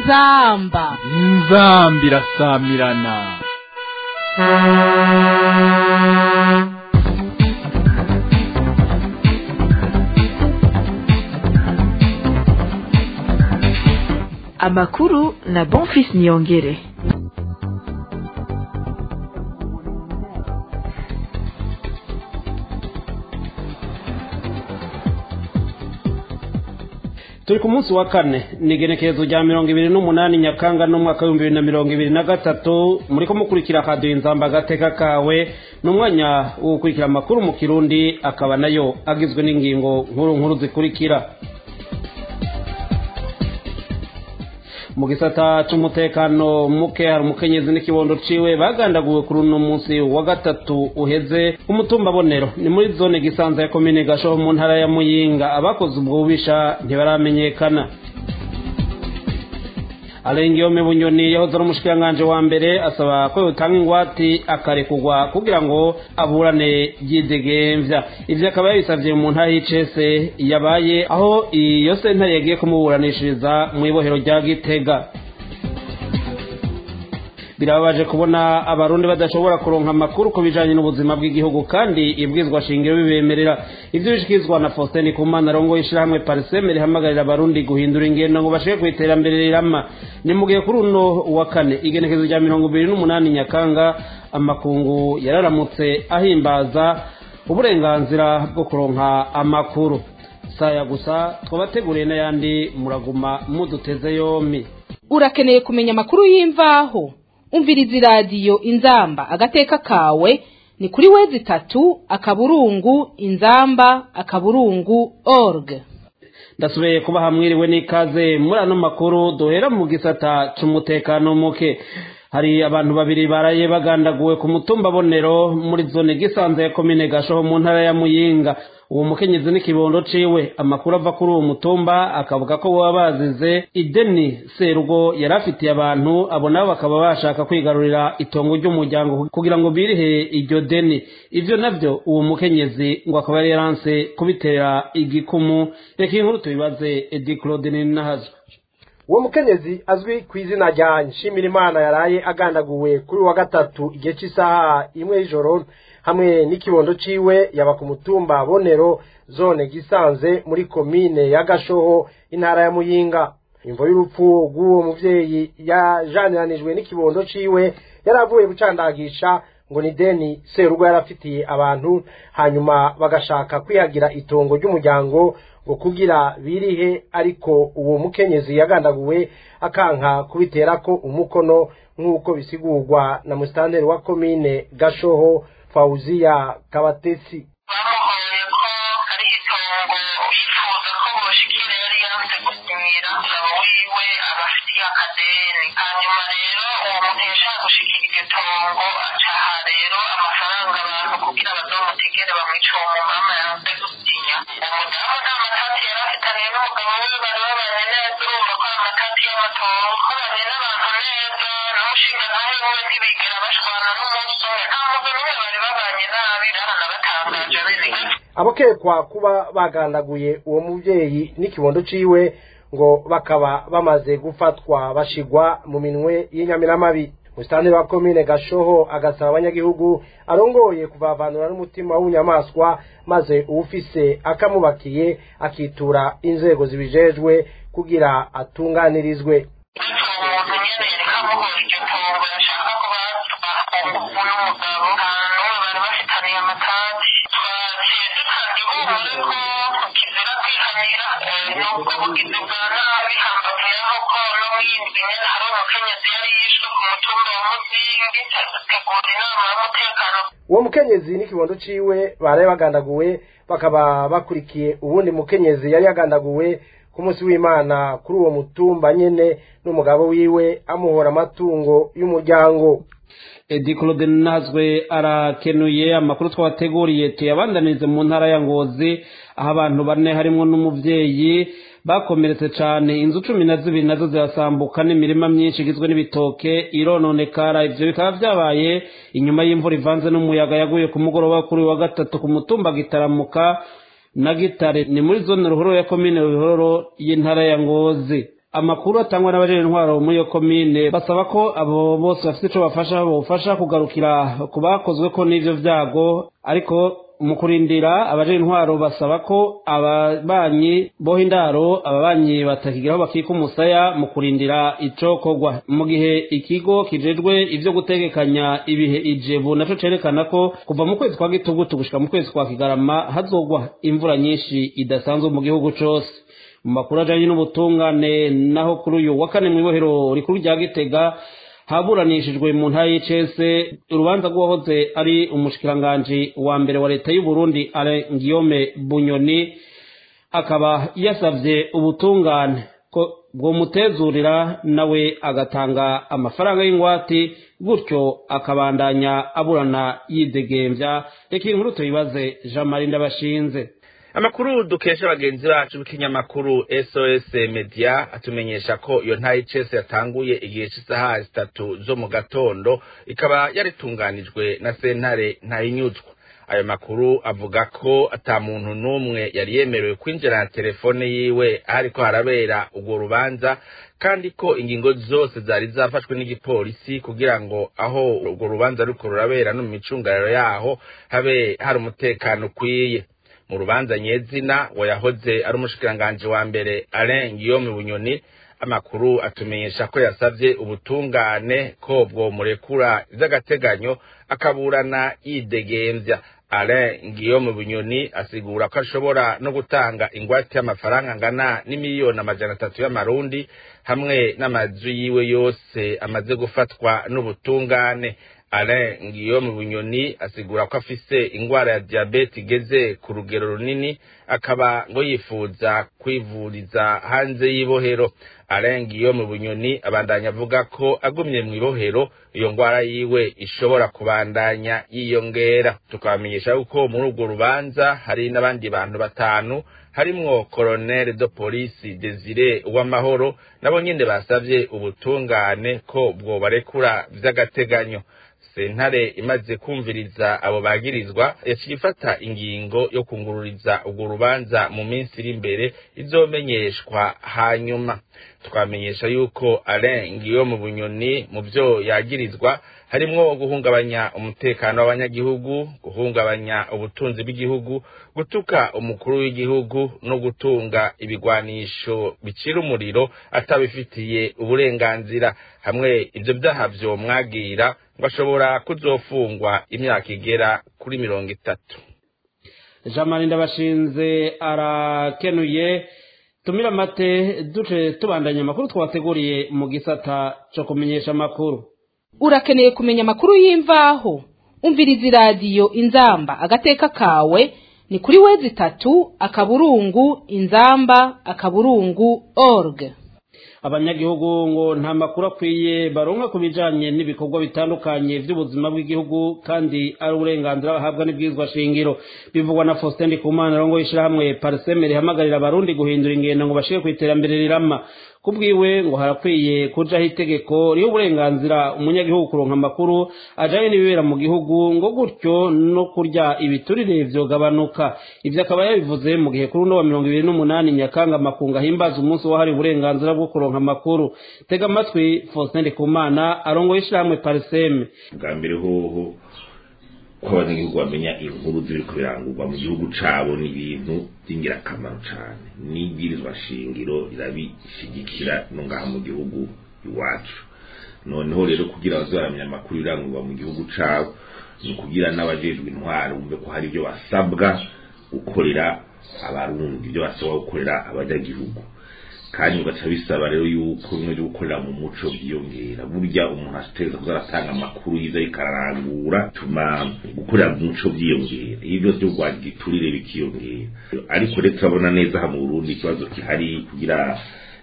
inzamba irasamirana. Amakuru na Bonfils Niyongere. Turi ku munsi wa kane nigenekerezo rya 28 Nyakanga no mwaka wa 2023 muri ko mukurikira Radio Inzamba agateka kawe n'umwanya wo gukurikira amakuru mu Kirundi akaba nayo agizwe n'ingingo nkuru zikurikira. Mu gisata c'umutekano muke hari umukenyezi n'ikibondo ciwe bagandaguwe kuri uno munsi wa gatatu uheze umutumba Bonero ni muri zone Gisanza ya commune Gashoho mu ntara ya Muyinga. Abakoze ubwo bubisha ntibaramenyekana. Alengiyome Bunyoni yahoze ari umushikiranganje wa mbere asaba ko yotanga ingwati akarekugwa kugira ngo aburane yidegemvya. Ivyo akaba yabisavye mu ntara y'Icese yabaye aho iyo sentare yagiye kumuburanishiriza mu ibohero rya Gitega. Birababaje kubona abarundi badashobora kuronka amakuru ku bijanye n'ubuzima bw'igihugu kandi ibwizwa shingiro bibemerera. Ivyo bishikizwa na Faustin Kumana rongo ishirahamwe Parseme rihamagarira abarundi guhindura ingendo ngo bashike kwiterambere rirama. Ni mugiye kuri uno wa kane igenekezo rya 28 Nyakanga amakungu yararamutse ahimbaza uburenganzira bwo kuronka amakuru. Saya gusa twabateguriye n'ayandi muraguma muduteze yompi. Urakeneye kumenya amakuru y'imvaho? Umvirizi Radio Inzamba agateka kawe ni kuri wezi 3 inzamba.org. Ndasubiye kuba hamwiriwe n'ikaze muri ano makuru duhera mu gisata c'umutekano muke. Hari abantu babiri baraye bagandaguwe ku mutumba Bonero muri zone Gisanza ya commune Gashoho mu ntara ya Muyinga. Uwo mukenyezi n'ikibondo ciwe amakuru ava kuri uwo mutumba akavuga ko wabazize ideni Serugo yarafitiye abantu abo nabo bakaba bashaka kwigarurira itongo ry'umuryango kugira ngo birihe iryo deni. Ivyo navyo uwo mukenyezi ngo akaba yaranse kubitera igikumu. Reka inkuru tubibaze Edi Claude Ninahazo. Uwo mukenyezi azwi ku izina rya Nshimirimana yaraye agandaguwe kuri wa gatatu igihe cy'isaha 1 y'ijoro hamwe n'ikibondo ciwe yaba ku mutumba Bonero zone Gisanze muri commune ya Gashoho intara ya Muyinga. Imvo y'urupfu rw'uwo muvyeyi yajaniranijwe n'ikibondo ciwe yaravuye gucandagisha ngo ni deni Serugo yarafitiye abantu hanyuma bagashaka kwihagira itongo ry'umuryango ngo kugira birihe, ariko uwo mukenyezi yagandaguwe akanka kubiterako umukono nk'uko bisigurwa na mustanteri wa commune Gashoho Fauzia Kabatesi. Bamuhoye ko ari itongo yifuza ko boshikira yari yanze gusinyira umugabo wiwe abafitiye akadeni, hanyuma rero uwo muntu yashaka gushikira iryo tongo acaha rero amafaranga abantu kugira bazomutegere bamwice uwo mumama yanze gusinya. Umudamu nta matati yari afitaniye n'umugabo wiwe, bari babanye neza, urumva ko ari amatati y'amatongo, babanye n'abantu neza n'umushinga nawe wiwe ntibigera bashwana n'umunsi umwe, nta muntu n'umwe bari babanye nabi, baranabatangaje biziga. Abakekwa kuba bagandaguye uwo muvyeyi n'ikibondo ciwe ngo bakaba bamaze gufatwa bashigwa mu minwe y'inyamiramabi. Mustanteri wa commune Gashoho agasaba abanyagihugu arongoye kuvavanura n'umutima w'unyamaswa maze uwufise akamubakiye akitura inzego zibijejwe kugira atunganirizwe. Uwo mukenyezi n'ikibondo ciwe baraye bagandaguwe bakaba bakurikiye ubundi mukenyezi yari yagandaguwe ku munsi w'Imana kuri uwo mutumba nyene n'umugabo wiwe amuhora amatungo y'umuryango. Edi Claude Nazwe arakenuye amakuru twabateguriye tuyabandanize mu ntara ya Ngozi aho abantu bane harimo n'umuvyeyi bakomeretse cyane. Inzu 12 nazo zirasambuka n'imirima myinshi igizwe n'ibitoke irononekara. Ivyo bikaba vyabaye inyuma y'imvura ivanze n'umuyaga yaguye ku mugoroba kuri wa gatatu ku mutumba Gitaramuka na Gitare ni muri zone Ruhoro ya commune Ruhoro y'intara ya Ngozi. amakuru atangwa n'abajejwe intwaro muri iyo komine basaba ko abo bose bafite ico bofasha kugarukira ku bakozweko n'ivyo vyago, ariko mu kurindira abajejwe intwaro basaba ko ababanyi boha indaro ababanyi batakigiraho bakika umusaya mu kurindira icokorwa, mu gihe ikigo kijejwe ivyo gutegekanya ibihe Ijebu naco cerekana ko kuva mu kwezi kwa Gitugutu gushika mu kwezi kwa Kigarama hazogwa imvura nyinshi idasanzwe mu gihugu cose. Mu makuru ajanye n'ubutungane naho kuri uyu wa kane mw'ibohero rikuru rya Gitega haburanishijwe mu ntara y'Icese urubanza rw'uwahoze ari umushikiranganji wa mbere wa leta y'u Burundi Alain Guillaume Bunyoni, akaba yasavye ubutungane ko bwomutezurira nawe agatanga amafaranga y'ingwati, gutyo akabandanya aburana yidegemvya. Reka inkuru tuyibaze Jean Marie Ndabashinze. Amakuru dukesha bagenzi bacu b'ikinyamakuru SOS Media atumenyesha ko iyo ntara y'Icese yatanguye igihe cy'isaha 3 zo mu gatondo, ikaba yaritunganijwe na sentare Ntahinyuzwa. Ayo makuru avuga ko ata muntu n'umwe yari yemerewe kwinjira na telefone yiwe ariko harabera urwo rubanza, kandi ko ingingo zose zari zafashwe n'igipolisi kugira ngo aho urwo rubanza ruriko rurabera no mu micungararo yaho habe hari umutekano ukwiye. Mu rubanza nyezina wayahoze ari umushikiranganji wa mbere Alain Guillaume Bunyoni, amakuru atumenyesha ko yasavye ubutungane ko bwo murekura z'agateganyo akaburana yidegemvya. Alain Guillaume Bunyoni asigura ko ashobora no gutanga ingwate y'amafaranga angana n'imiliyoni 300 y'amarundi hamwe n'amazu yiwe yose amaze gufatwa n'ubutungane. Alain Guillaume Bunyoni asigura ko afise ingwara ya diabete igeze ku rugero runini, akaba ngo yifuza kwivuriza hanze y'ibohero. Alain Guillaume Bunyoni abandanya avuga ko agumye mu ibohero iyo ngwara yiwe ishobora kubandanya yiyongera. Tukabamenyesha yuko muri urwo rubanza hari n'abandi bantu batanu, harimwo Colonel de Police Desire Uwamahoro, nabo nyene basavye ubutungane ko bwo barekura vy'agateganyo. Sentare imaze kumviriza abo bagirizwa yaciye ifata ingingo yo kungururiza urwo rubanza mu minsi iri imbere izomenyeshwa hanyuma. Twamenyesha yuko Alain Guillaume Bunyoni mu byo yagirizwa harimwo guhungabanya umutekano w'abanyagihugu, guhungabanya ubutunzi bw'igihugu, gutuka umukuru w'igihugu no gutunga ibigwanisho bicira umuriro atabifitiye uburenganzira. Hamwe ivyo byaha vyo mwagira ngo ashobora kuzofungwa imyaka igera kuri 30. Jean Marie Ndabashinze arakenuye. Tumira mate duce tubandanya amakuru twateguriye mu gisata cyo kumenyesha amakuru. Urakeneye kumenya amakuru y'imvaho? Umviriza radio Inzamba agateka kawe ni kuri wezi 3 akaburungu inzamba akaburungu org. Abanyagihugu ngo nta makuru akwiye baronka kubijanye n'ibikorwa bitandukanye by'ubuzima bw'igihugu, kandi ari uburenganzira bahabwa n'ibwizwa shingiro. Bivugwa na Faustin Ndikumana rongo ishirahamwe Parsemeri hamagarira abarundi guhindura ingendo ngo bashike ku iterambere rirama. Kubwiwe ngo harakwiye kujaho itegeko riho uburenganzira umunyagihugu kuronka amakuru ajanye n'ibibera mu gihugu, ngo gutyo no kurya ibiturire vyogabanuka. Ivyo akaba yabivuze mu gihe kuri no wa 28 Nyakanga makunga himbaza umunsi wahari uburenganzira bwo kuronka amakuru. Tega amatwi Faustin Ndikumana arongoye ishirahamwe Parseme. Bwa mbere hoho ko abanyagihugu bamenya inkuru ziri kubirangurwa mu gihugu cabo ni ibintu by'ingirakamaro cyane, n'ibwirizwa shingiro irabishigikira no ngaha mu gihugu iwacu. Noneho rero kugira bazaramenya amakuru irangurwa mu gihugu cabo ni kugira n'abajejwe intwaro umve ko hari ibyo basabwa gukorera abarundi, ibyo basabwa gukorera abanyagihugu, kandi ugaca bisaba rero yuko bimwe byo gukorera mu muco byiyongera. Burya umuntu ashiteza kuzaratanga amakuru yiza ikararangura tuma gukorera mu muco byiyongera, ibyo byo gwagiturire bikiyongera. Ariko rero turabona neza ha mu Burundi ikibazo kihari kugira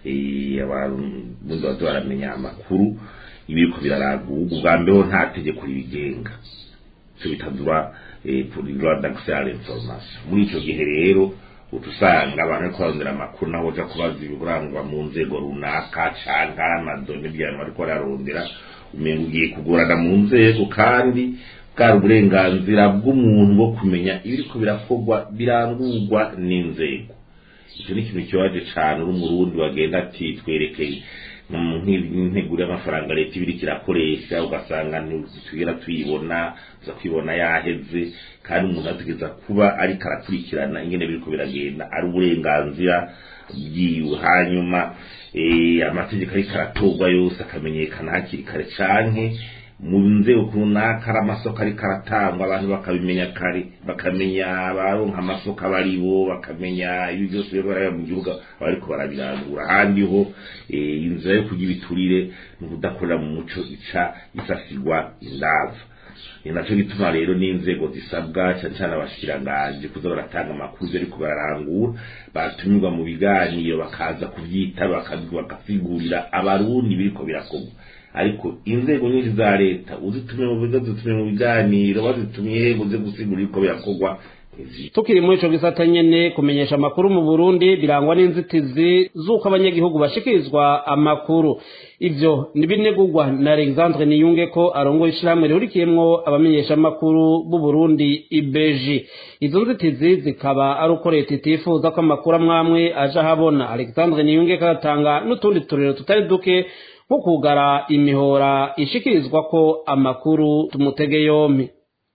abantu bazaramenya amakuru ibiriko birarangurwa. Ubwa mbere nta tegeko ribigenga, cyo bitadura pour le droit d'accès à l'information. Muri ico gihe rero utusanga abantu kwandira amakuru naho ja kubaza ibiburangwa mu nzego runaka canke amadoni byano ariko ararondera umenga ugiye kugorana mu nzego, kandi bwari uburenganzira bw'umuntu bwo kumenya ibiriko birakorwa birangurwa n'inzego. icyo ni ikintu kibaje cane uri umurundi bagenda ati twerekeye nk'integuro y'amafaranga leta ibiri kirakoresha ugasanga ntitugera tuyibona uza kwibona yaheze kandi umuntu ategeza kuba ariko arakurikirana ingene biriko biragenda ari uburenganzira bwiwe hanyuma amategeko ariko aratorwa yose akamenyekana hakiri kare canke mu nzego runaka ari amasoko ariko aratangwa abantu bakabimenya kare bakamenya abaronka amasoko abaribo bakamenya ibi byose rero baraya mu gihugu bariko barabirangura ahandi ho inzira yo kugira ibiturire no kudakorera mu muco ica isasirwa indava naco gituma rero n'inzego zisabwa cyane abashiranganje kuza baratanga amakuru ariko bararangura batumirwa mu biganiro bakaza kuvyita bakafigurira abarundi biriko birakorwa ariko inzego nyinshi za leta uzitumye mu biganiro bazitumye ngo ze gusigura uko birakorwa tukiri muri ico gisata nyene kumenyesha amakuru mu Burundi birangwa n'inzitizi z'uko abanyagihugu bashikirizwa amakuru ivyo nibinegurwa na Alexandre Niyunge ko arongoye ishyirahamwe rihurikiyemwo abamenyesha amakuru b'u Burundi ibeji izo nzitizi zikaba ari uko leta itifuza ko amakuru amwamwe aja habona. Alexandre Niyunge katanga n'utundi turero tutari duke nko kugara imihora ishikirizwa ko amakuru tumutege yompi.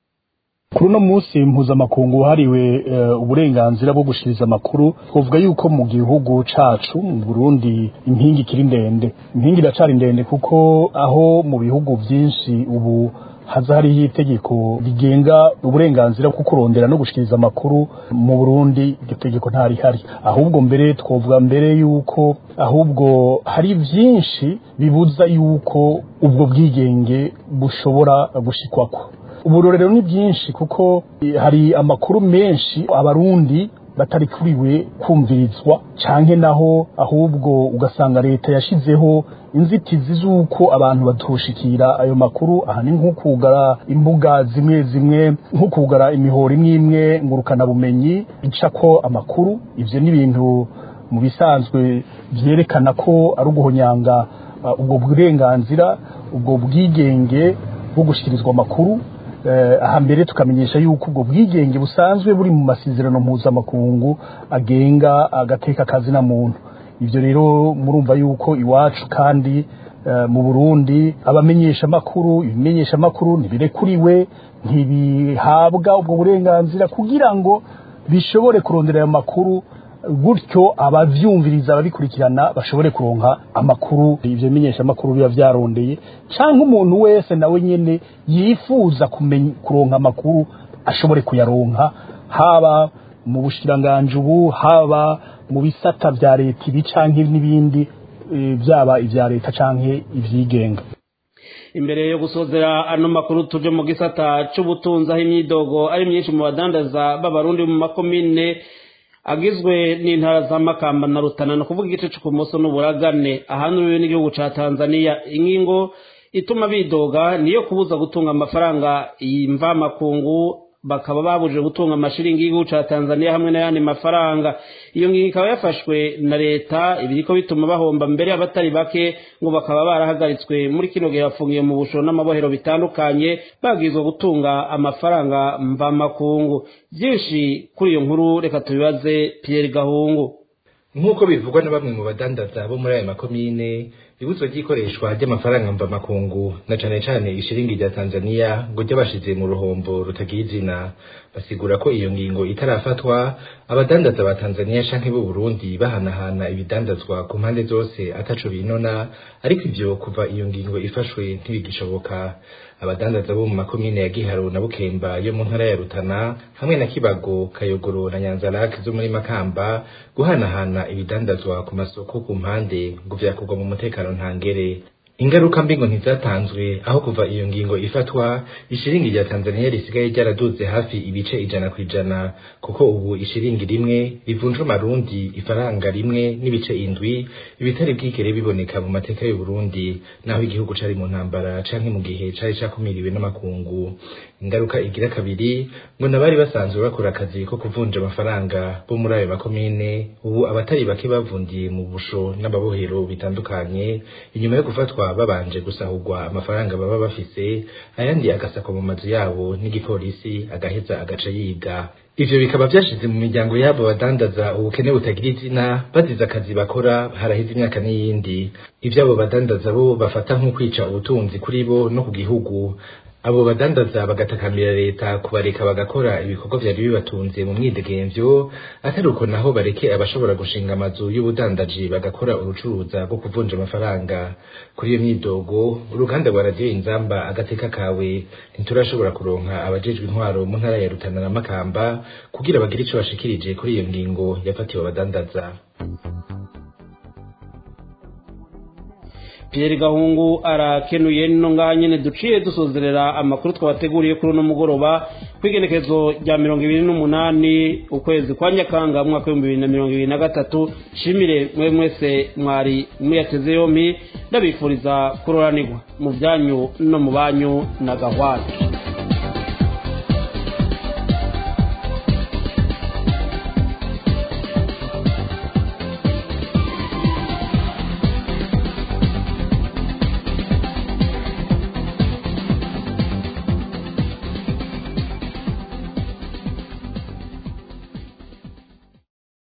Kuri no munsi mpuzamakungu hariwe uburenganzira bwo gushiriza amakuru twovuga yuko mu gihugu cacu mu Burundi impingi kiri ndende, impingi iracari ndende kuko aho mu bihugu byinshi ubu haza hariho itegeko rigenga uburenganzira bwo kurondera no gushikiriza amakuru mu Burundi iryo tegeko ntari hari, ahubwo mbere twovuga mbere yuko ahubwo hari byinshi bibuza yuko ubwo bwigenge bushobora gushikwako. Uburorero ni byinshi kuko hari amakuru menshi abarundi batari kuriwe kumvirizwa canke naho ahubwo ugasanga leta yashizeho inzitizi z'uko abantu batoshikira ayo makuru ahani nk'ukugara imbuga zimwe nk'ukugara imihoro imwe ngurukana bumenyi icako amakuru. Ivyo ni ibintu mu bisanzwe vyerekana ko ari uguhonyanga ubwo burenganzira ubwo bwigenge bwo gushikirizwa amakuru. Aha mbere tukamenyesha yuko ubwo bwigenge busanzwe buri mu masezerano mpuzamakungu agenga agateka kazi na muntu. Ivyo rero murumva yuko iwacu kandi mu Burundi abamenyesha amakuru ibimenyesha amakuru nibirekuriwe ntibihabwa ubwo burenganzira kugira ngo bishobore kurondera ayo makuru gutyo abavyumviriza ababikurikirana bashobore kuronka amakuru ivyo bimenyesha amakuru biba vyarondeye canke umuntu wese nawe nyene yifuza kuronka amakuru ashobore kuyaronka haba mu bushiranganje ubu haba mu bisata vya leta ibi canke n'ibindi byaba ivya leta canke ivyigenga. Imbere yo gusozera ano makuru tuje mu gisata c'ubutunzi aho imyidogo ari myinshi mu badandaza b'abarundi mu makomine agizwe n'intara za Makamba na Rutana no kuvuga igice cyo kumoso n'uburagane ahanuriwe n'igihugu ca Tanzania. Ingingo ituma bidoga niyo kubuza gutunga amafaranga imva makungu bakaba babuje gutunga amashiringi y'igihugu ca Tanzania hamwe n'ayandi mafaranga. Iyo ngingo ikaba yafashwe na leta ibiriko bituma bahomba mbere abatari bake ngo bakaba barahagaritswe muri kino gihe bafungiye mu busho n'amabohero bitandukanye bagizwe gutunga amafaranga mva makungu. Byinshi kuri iyo nkuru reka tubibaze Pierre Gahungu. Nk'uko bivugwa na bamwe mu badandaza bo muri aya makomine, ibuzwa ry'ikoreshwa ry'amafaranga mva makungu na cane cane ishiringi rya Tanzania ngo ryabashize mu ruhombo rutagira izina. Basigura ko iyo ngingo itarafatwa abadandaza ba Tanzania canke bo Burundi bahanahana ibidandazwa ku mpande zose ataco binona, ariko ivyo kuva iyo ngingo ifashwe ntibigishoboka. Abadandaza bo mu makomine ya Giharo na Bukemba yo mu ntara ya Rutana hamwe na Kibago, Kayogoro na Nyanzarake zo muri Makamba guhanahana ibidandazwa ku masoko ku mpande ngo vyakorwa mu mutekano ntangere. Ingaruka mbi ngo ntizatanzwe aho kuva iyo ngingo ifatwa ishiringi rya Tanzania risigaye ryaraduze hafi ibice 100%, kuko ubu ishiringi rimwe rivunjwa marundi ifaranga rimwe n'ibice 7 ibitari bwigere biboneka mu mateka y'u Burundi naho igihugu cari mu ntambara canke mu gihe cari cakumiriwe n'amakungu. Ingaruka igira kabiri ngo nabari basanzwe bakora akazi ko kuvunja amafaranga bo muri ayo makomine ubu abatari bake bavundiye mu busho n'ababohero bitandukanye inyuma yo gufatwa bagafatwa babanje gusahurwa amafaranga baba bafise ayandi agasakwa mu mazu yabo n'igipolisi agaheza agaca yibwa. Ivyo bikaba vyashize mu miryango yabo badandaza ubukene butagira izina baziza akazi bakora haraheze imyaka n'iyindi. Ivyo abo badandaza bo bafata nko kwica ubutunzi kuri bo no ku gihugu. Abo badandaza bagatakamira leta kubareka bagakora ibikorwa vyari bibatunze mu mwidegemvyo, atari uko naho bareke abashobora gushinga amazu y'ubudandaji bagakora urucuruza rwo kuvunja amafaranga. Kuri iyo myidogo uruganda rwa Radio Inzamba agateka kawe ntiturashobora kuronka abajejwe intwaro mu ntara ya Rutana na Makamba kugira bagire ico bashikirije kuri iyo ngingo yafatiwe abadandaza. Pierre Gahungu arakenuye no nganyene duciye dusozerera amakuru twabateguriye kuri no mugoroba kwigenekezo rya 28 ukwezi kwa Nyakanga mwaka wa 2023. Shimire mwe mwese mwari muyateze yompi ndabifuriza kuroranirwa mu byanyu no mu banyu na gahwati.